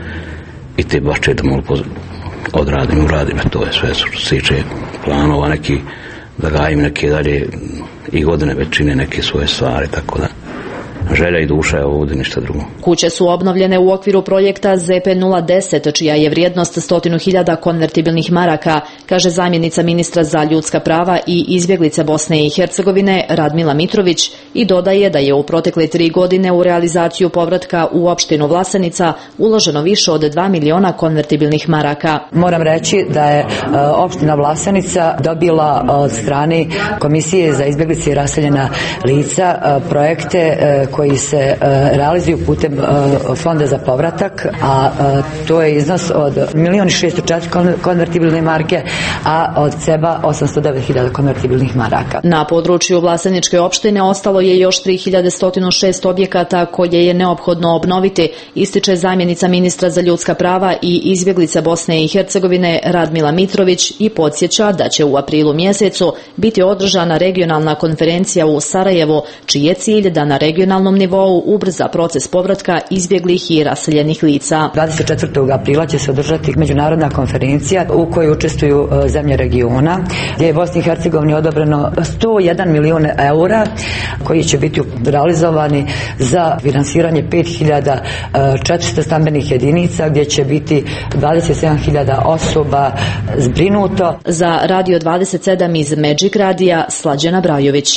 i te bašče da malo poz, odradim, uradim, to je sve što se tiče planova neki, da gajim neke dalje i godine već čine neke svoje stvari, tako da želja i duša je ovdje, ništa drugo. Kuće su obnovljene u okviru projekta Z P nula deset, čija je vrijednost stotinu hiljada konvertibilnih maraka, kaže zamjenica ministra za ljudska prava i izbjeglice Bosne i Hercegovine Radmila Mitrović i dodaje da je u protekle tri godine u realizaciju povratka u opštinu Vlasenica uloženo više od dva miliona konvertibilnih maraka. Moram reći da je uh, opština Vlasenica dobila od strane Komisije za izbjeglice i raseljena lica uh, projekte uh, koji se uh, realizuju putem uh, fonda za povratak, a uh, to je iznos od milion šesto četiri konvertibilne marke, a od C E B A osamsto devet hiljada konvertibilnih maraka. Na području Vlaseničke opštine ostalo je još tri hiljade sto šest objekata koje je neophodno obnoviti, ističe zamjenica ministra za ljudska prava i izbjeglice Bosne i Hercegovine Radmila Mitrović i podsjeća da će u aprilu mjesecu biti održana regionalna konferencija u Sarajevu, čiji je cilj da na regionalnom nivou ubrza proces povratka izbjeglih i raseljenih lica. dvadeset četvrtog aprila će se održati međunarodna konferencija u kojoj učestvuju četiri regiona, gdje je Bosni i Hercegovini odobreno sto jedan milion eura koji će biti realizovani za finansiranje pet hiljada četiristo stambenih jedinica, gdje će biti dvadeset sedam hiljada osoba zbrinuto. Za Radio dvadeset sedam iz Magic Radija Slađana Brajović.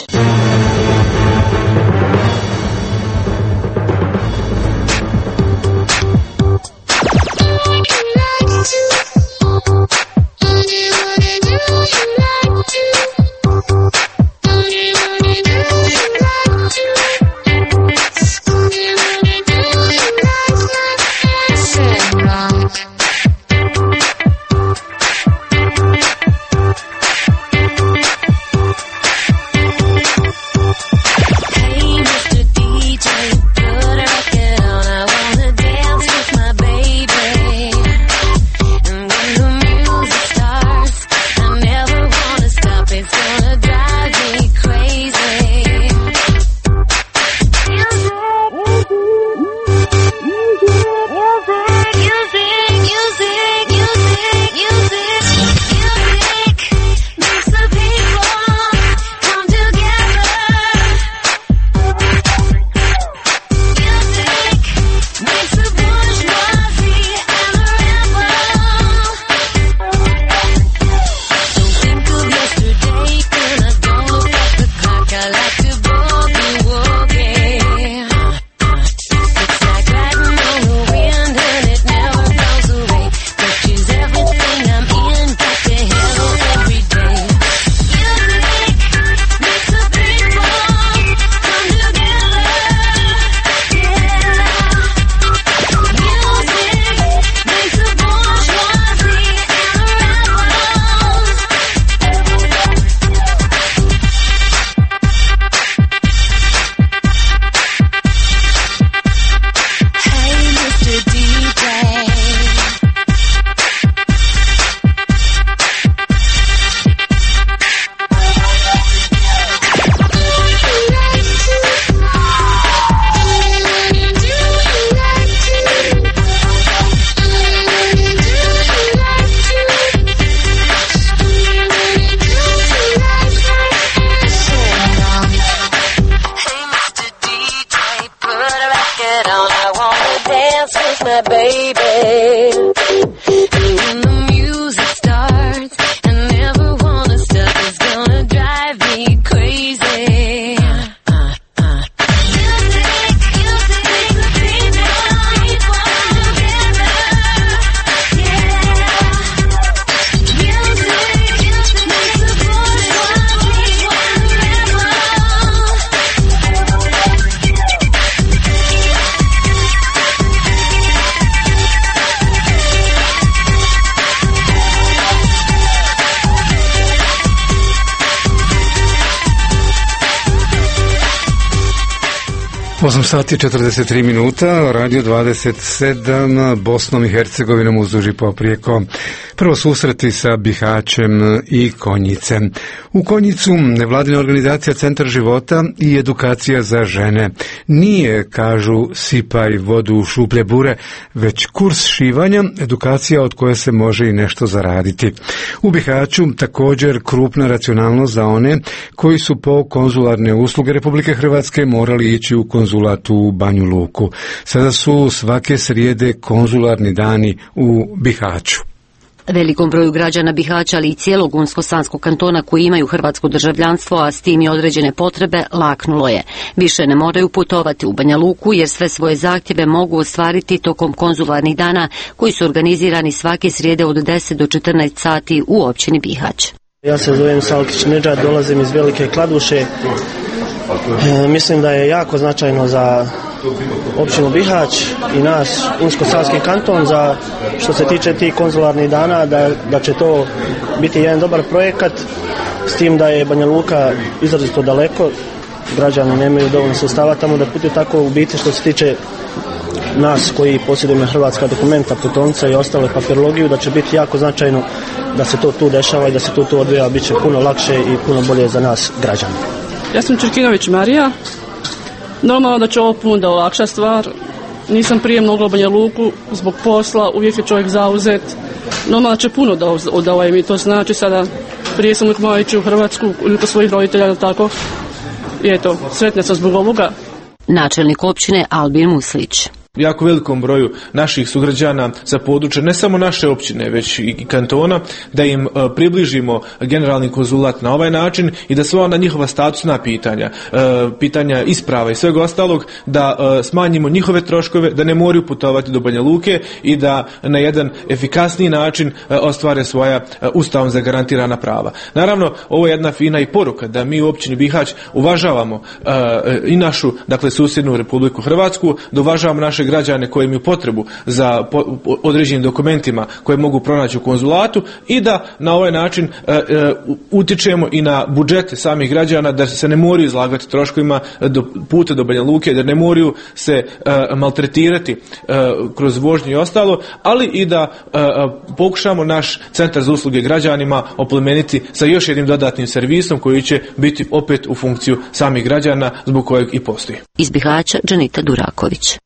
that baby. And when the music starts, I never wanna stop. It's gonna drive me crazy. osam sati četrdeset tri minuta, radio dvadeset sedam, Bosnom i Hercegovinom uzduž i poprijeko. Prvo susreti sa Bihaćem i Konjicem. U Konjicu nevladina organizacija Centar života i edukacija za žene. Nije, kažu, sipaj vodu u šuplje bure, već kurs šivanja, edukacija od koje se može i nešto zaraditi. U Bihaću također krupna racionalnost za one koji su po konzularne usluge Republike Hrvatske morali ići u konzulat u Banju Luku. Sada su svake srijede konzularni dani u Bihaću. Velikom broju građana Bihaća, ali i cijelog Unsko-Sanskog kantona koji imaju hrvatsko državljanstvo, a s tim i određene potrebe, laknulo je. Više ne moraju putovati u Banja Luku jer sve svoje zahtjeve mogu ostvariti tokom konzularnih dana koji su organizirani svake srijede od deset do četrnaest sati u općini Bihać. Ja se zovem Salkić Nedžad, dolazim iz Velike Kladuše. E, mislim da je jako značajno za općinu Bihać i nas, Unsko-Sanski kanton, za što se tiče tih konzularnih dana, da, da će to biti jedan dobar projekat, s tim da je Banja Luka izrazito daleko, građani nemaju dovoljno sredstava tamo da putuju, tako u biti što se tiče nas koji posjedujemo hrvatska dokumenta, putovnica i ostale papirologiju, da će biti jako značajno da se to tu dešava i da se to tu odvija, bit će puno lakše i puno bolje za nas građane. Ja sam Čerkinović Marija. Normalno da će ovo puno da olakša stvar. Nisam prije mnogo u Banja Luku zbog posla, uvijek je čovjek zauzet. Normalno da će puno da, da ovaj mi to znači sada. Prije sam uvijek morala ići u Hrvatsku ili kod svojih roditelja, tako. I eto, sretna sam zbog ovoga. Načelnik općine Albin Muslić. Jako velikom broju naših sugrađana sa područja ne samo naše općine već i kantona, da im e, približimo generalni konzulat na ovaj način i da sva ona njihova statusna pitanja, e, pitanja isprava i svega ostalog, da e, smanjimo njihove troškove, da ne moraju putovati do Banja Luke i da na jedan efikasniji način e, ostvare svoja e, ustavom zagarantirana prava. Naravno, ovo je jedna fina i poruka da mi u općini Bihać uvažavamo e, i našu, dakle, susjednu Republiku Hrvatsku, da uvažavamo naše građane koji imaju potrebu za po, određenim dokumentima koje mogu pronaći u konzulatu i da na ovaj način e, e, utičemo i na budžete samih građana, da se ne moraju izlagati troškovima do puta do Banja Luke, da ne moraju se e, maltretirati e, kroz vožnju i ostalo, ali i da e, pokušamo naš centar za usluge građanima oplemeniti sa još jednim dodatnim servisom koji će biti opet u funkciju samih građana zbog kojeg i postoji. Iz Bihaća, Džanita Duraković.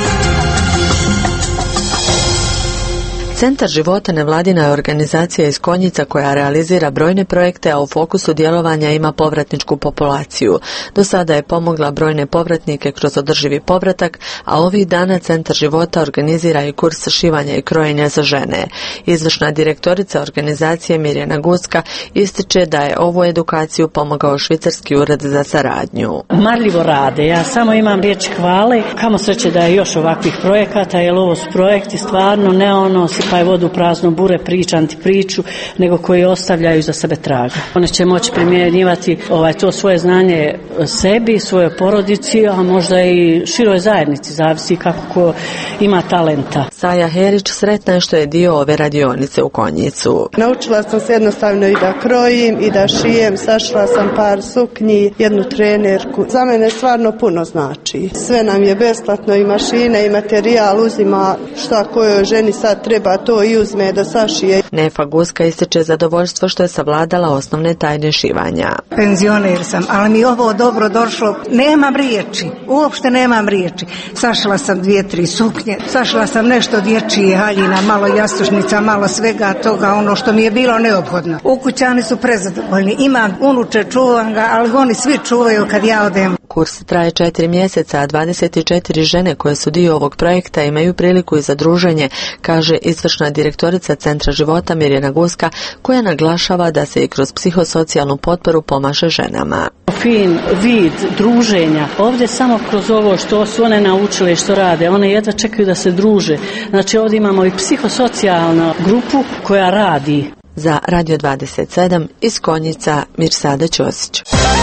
Centar života nevladina je organizacija iz Konjica koja realizira brojne projekte, a u fokusu djelovanja ima povratničku populaciju. Do sada je pomogla brojne povratnike kroz održivi povratak, a ovih dana Centar života organizira i kurs šivanja i krojenja za žene. Izvršna direktorica organizacije Mirjana Guska ističe da je ovu edukaciju pomogao Švicarski ured za saradnju. Marljivo rade, ja samo imam riječ hvale, kamo sreće da je još ovakvih projekata, jer ovo su projekti stvarno ne ono sipaj vodu prazno bure, pričam ti priču, nego koji ostavljaju za sebe traga. One će moći primjenjivati ovaj, to svoje znanje sebi, svojoj porodici, a možda i široj zajednici, zavisi kako ko ima talenta. Saja Herić sretna je što je dio ove radionice u Konjicu. Naučila sam se jednostavno i da krojim i da šijem, sašla sam par suknji, jednu trenerku. Za mene stvarno puno znači. Sve nam je besplatno, i mašine i materijal, uzima šta kojoj ženi sad treba, to i uzme da sašije. Nefa Guska ističe zadovoljstvo što je savladala osnovne tajne šivanja. Penzioner sam, ali mi ovo dobro došlo. Nemam riječi, uopšte nemam riječi. Sašla sam dvije, tri suknje, sašla sam nešto dječije haljina, malo jastušnica, malo svega toga, ono što mi je bilo neophodno. Ukućani su prezadovoljni. Imam unuče, čuvam ga, ali oni svi čuvaju kad ja odem. Kurs traje četiri mjeseca, a dvadeset četiri žene koje su dio ovog projekta imaju priliku i za druženje, kaže izvršna direktorica Centra života Mirjana Guska, koja naglašava da se i kroz psihosocijalnu potporu pomaže ženama. Fin vid druženja. Ovdje samo kroz ovo što su one naučile i što rade, one jedva čekaju da se druže. Znači ovdje imamo i psihosocijalnu grupu koja radi. Za Radio dvadeset sedam iz Konjica Mirsada Ćosić.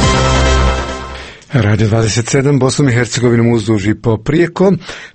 Radio dvadeset sedam, Bosnom i Hercegovinom uzduž i poprijeko.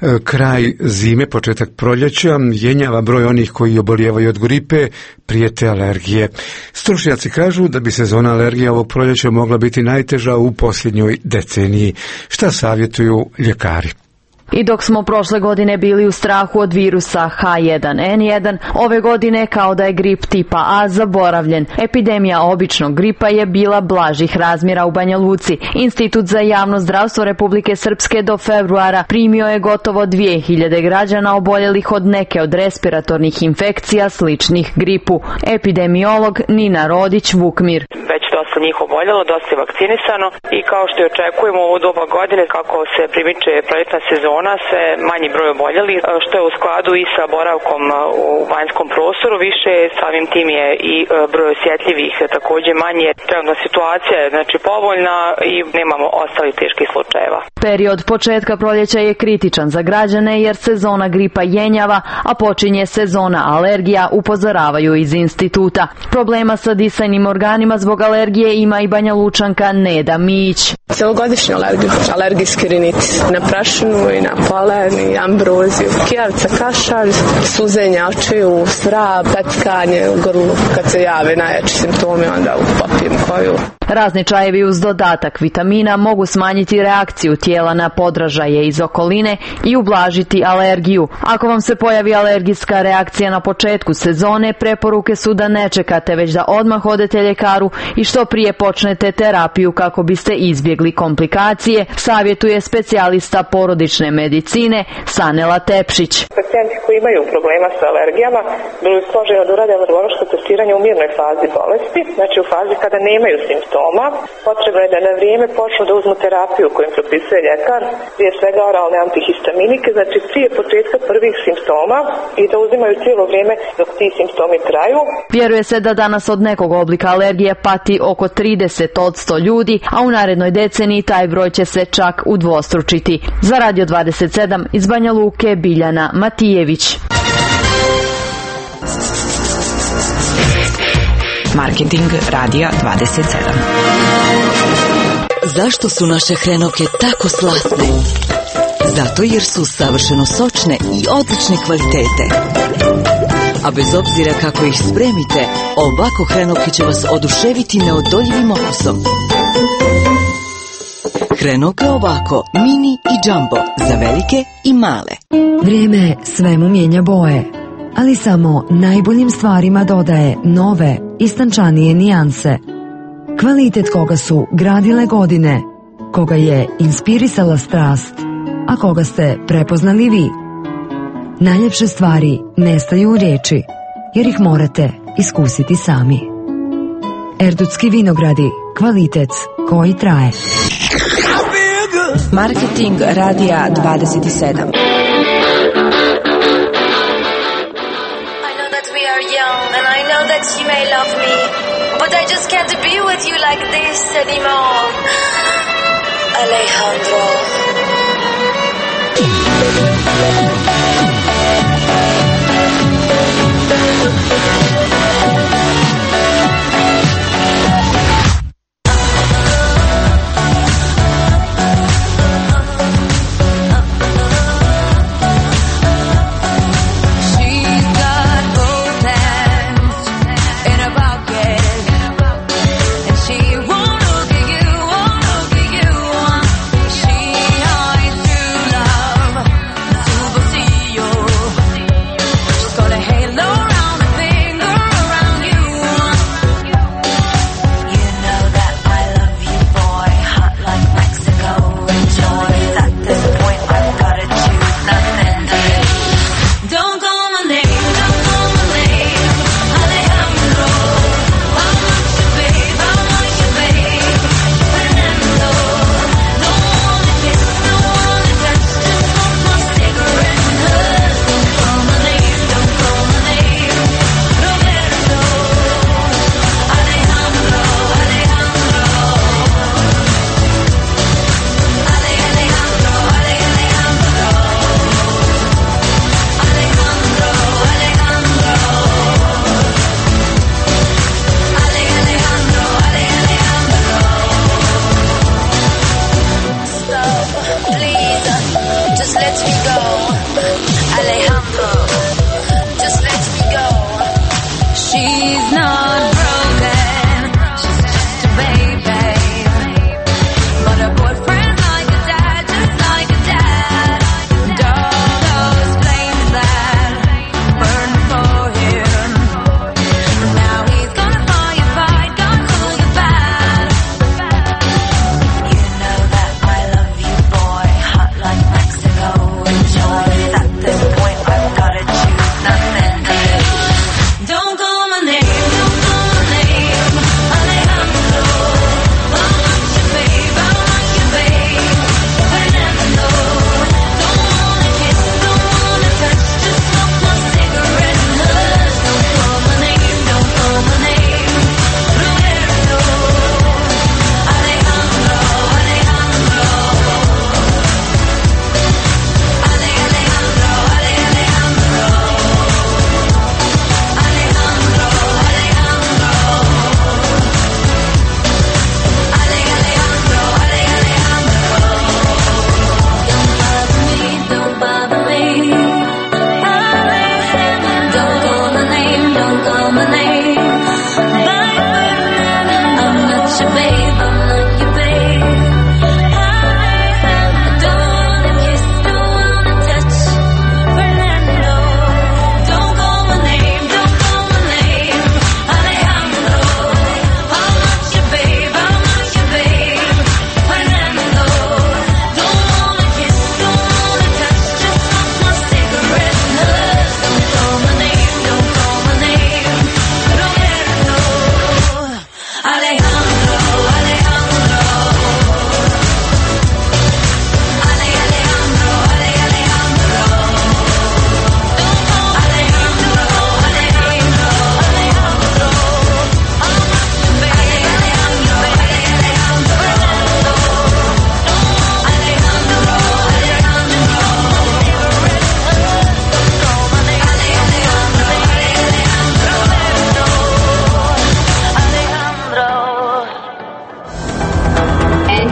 Kraj zime, početak proljeća, jenjava broj onih koji obolijevaju od gripe, prijete alergije. Stručnjaci kažu da bi sezona alergija ovog proljeća mogla biti najteža u posljednjoj deceniji. Šta savjetuju ljekari? I dok smo prošle godine bili u strahu od virusa H jedan N jedan, ove godine kao da je grip tipa A zaboravljen. Epidemija običnog gripa je bila blažih razmjera u Banja Luci. Institut za javno zdravstvo Republike Srpske do februara primio je gotovo dvije hiljade građana oboljelih od neke od respiratornih infekcija sličnih gripu. Epidemiolog Nina Rodić-Vukmir. Već dosta njih oboljelo, dosta je vakcinisano i kao što je očekujemo u doba godine kako se primiče proljetna sezona, se manji broj oboljeli, što je u skladu i sa boravkom u vanjskom prostoru više, samim tim je i broj osjetljivih također manje. Trenutna situacija je znači povoljna i nemamo ostalih teških slučajeva. Period početka proljeća je kritičan za građane jer sezona gripa jenjava, a počinje sezona alergija, upozoravaju iz instituta. Problema sa disajnim organima zbog alergije ima i Banja Lučanka Neda Mić. Celogodišnju alergiju, alergijski rinitis na prašinu i na polen i ambroziju, kijavica, kašalj, suzenja očiju, svrab, peckanje u grlu. Kad se jave najjači simptomi, onda popijem koju. Razni čajevi uz dodatak vitamina mogu smanjiti reakciju tijela na podražaje iz okoline i ublažiti alergiju. Ako vam se pojavi alergijska reakcija na početku sezone, preporuke su da ne čekate, već da odmah odete ljekaru i što prije počnete terapiju kako biste izbjegli komplikacije, savjetuje specijalista porodične medicine Sanela Tepšić. Pacijenti koji imaju problema sa alergijama bili složeni da urade alergološko testiranje u mirnoj fazi bolesti, znači u fazi kada nemaju simptoma. Potrebno je da na vrijeme počnu da uzmu terapiju koju im propisuje ljekar, prije svega oralne antihistaminike, znači prije početka prvih simptoma i da uzimaju cijelo vrijeme dok ti simptomi traju. Vjeruje se da danas od nekog oblika alergije pati oko trideset posto ljudi, a u narednoj deceniji taj broj će se čak udvostručiti. Za Radio dvadeset sedam iz Banja Luke Biljana Matijević. Marketing Radija dvadeset sedam. Zašto su naše hrenovke tako slatne? Zato jer su savršeno sočne i odlične kvalitete. A bez obzira kako ih spremite, ovako hrenovke će vas oduševiti neodoljivim okusom. Hrenovke ovako, mini i jumbo, za velike i male. Vrijeme svemu mijenja boje, ali samo najboljim stvarima dodaje nove, istančanije nijanse. Kvalitet koga su gradile godine, koga je inspirisala strast, a koga ste prepoznali vi. Najljepše stvari nestaju u riječi, jer ih morate iskusiti sami. Erdutski vinogradi, kvalitet koji traje. Marketing Radija dvadeset sedam. That you may love me, but I just can't be with you like this anymore. Alejandro. See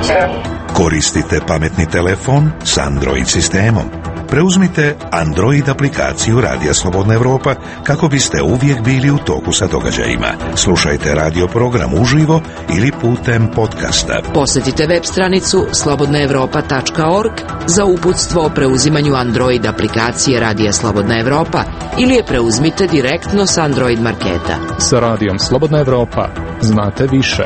Koristite pametni telefon s Android sistemom. Preuzmite Android aplikaciju Radija Slobodna Evropa kako biste uvijek bili u toku sa događajima. Slušajte radio program uživo ili putem podcasta. Posjetite web stranicu slobodna evropa tačka org za uputstvo o preuzimanju Android aplikacije Radija Slobodna Evropa ili je preuzmite direktno s Android marketa. Sa Radijom Slobodna Evropa znate više.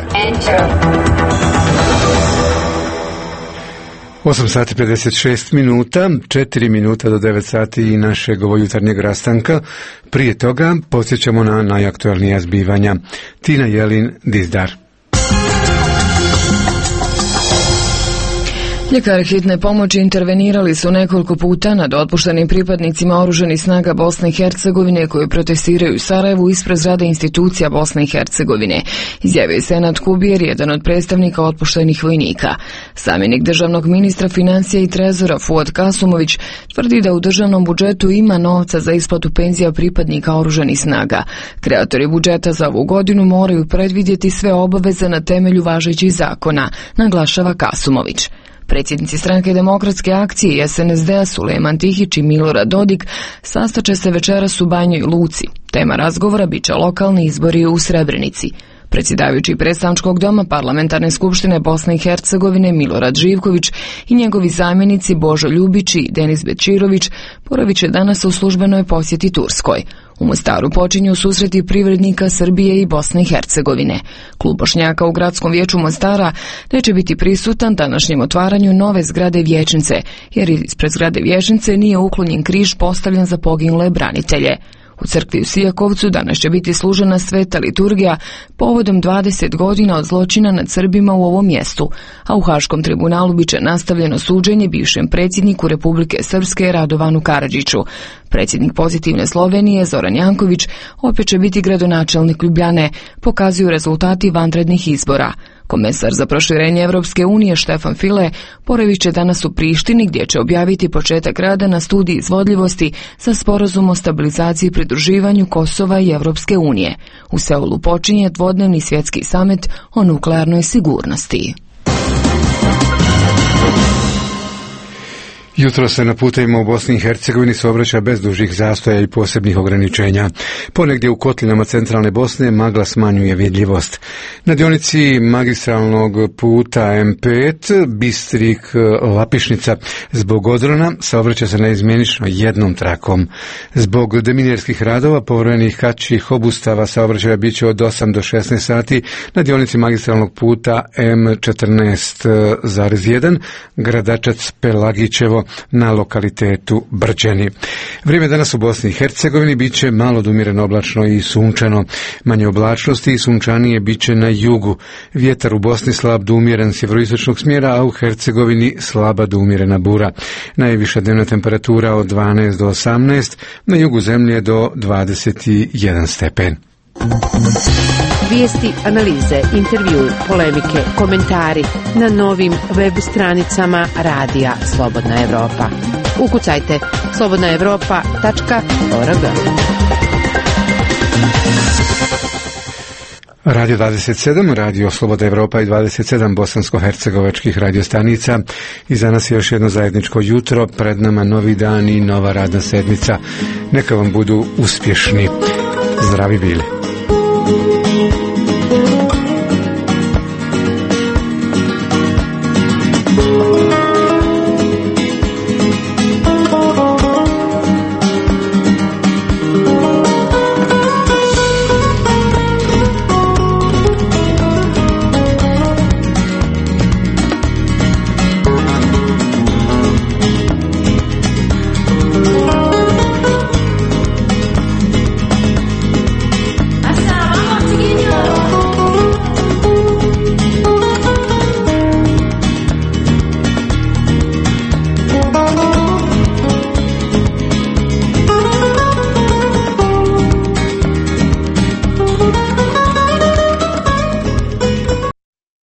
osam sati pedeset šest minuta, četiri minuta do devet sati i našeg jutarnjeg rastanka. Prije toga podsjećamo na najaktualnija zbivanja. Tina Jelin, Dizdar. Ljekari hitne pomoći intervenirali su nekoliko puta nad otpuštenim pripadnicima oružanih snaga Bosne i Hercegovine koji protestiraju u Sarajevu ispred zgrade institucija Bosne i Hercegovine. Izjavio je Senad Kubijer, jedan od predstavnika otpuštenih vojnika. Zamjenik državnog ministra financija i trezora Fuad Kasumović tvrdi da u državnom budžetu ima novca za isplatu penzija pripadnika oružanih snaga. Kreatori budžeta za ovu godinu moraju predvidjeti sve obaveze na temelju važećih zakona, naglašava Kasumović. Predsjednici Stranke demokratske akcije i S N S D-a Sulejman Tihić i Milorad Dodik sastaće se večeras u Banjoj Luci. Tema razgovora bit će lokalni izbori u Srebrenici. Predsjedavajući predstavničkog doma Parlamentarne skupštine Bosne i Hercegovine Milorad Živković i njegovi zamjenici Božo Ljubić i Denis Bečirović boravit će danas u službenoj posjeti Turskoj. U Mostaru počinju susreti privrednika Srbije i Bosne i Hercegovine. Klub Bošnjaka u Gradskom vijeću Mostara neće biti prisutan današnjem otvaranju nove zgrade vijećnice, jer ispred zgrade vijećnice nije uklonjen križ postavljen za poginule branitelje. U crkvi u Sijakovcu danas će biti služena sveta liturgija povodom dvadeset godina od zločina nad Srbima u ovom mjestu, a u Haškom tribunalu bit će nastavljeno suđenje bivšem predsjedniku Republike Srpske Radovanu Karadžiću. Predsjednik Pozitivne Slovenije Zoran Janković opet će biti gradonačelnik Ljubljane, pokazuju rezultati vanrednih izbora. Komesar za proširenje Evropske unije Štefan File boravit će danas u Prištini gdje će objaviti početak rada na studiji izvodljivosti za sporazum o stabilizaciji i pridruživanju Kosova i Evropske unije. U Seulu počinje dvodnevni svjetski samit o nuklearnoj sigurnosti. Jutro se na putevima u Bosni i Hercegovini saobraća bez dužih zastoja i posebnih ograničenja. Ponegdje u kotlinama centralne Bosne magla smanjuje vidljivost. Na dionici magistralnog puta M pet Bistrik-Lapišnica zbog odrona saobraća se neizmjenično jednom trakom. Zbog deminjerskih radova povremenih kraćih obustava saobraćaja bit će od osam do šesnaest sati na dionici magistralnog puta M četrnaest zarez jedan Gradačac-Pelagićevo na lokalitetu Brđeni. Vrijeme danas u Bosni i Hercegovini bit će malo do umjereno oblačno i sunčano. Manje oblačnosti i sunčanije bit će na jugu. Vjetar u Bosni slab do umjeren sjeveroistočnog smjera, a u Hercegovini slaba do umjerena bura. Najviša dnevna temperatura od dvanaest do osamnaest, na jugu zemlje do dvadeset jedan stepen. Vijesti, analize, intervju, polemike, komentari na novim web stranicama Radija Slobodna Evropa. Ukucajte slobodna evropa tačka org. Radio dvadeset sedam, Radio Slobodna Evropa i dvadeset sedam bosansko-hercegovačkih radiostanica. I za nas je još jedno zajedničko jutro, pred nama novi dan i nova radna sedmica. Neka vam budu uspješni. Zdravi bili.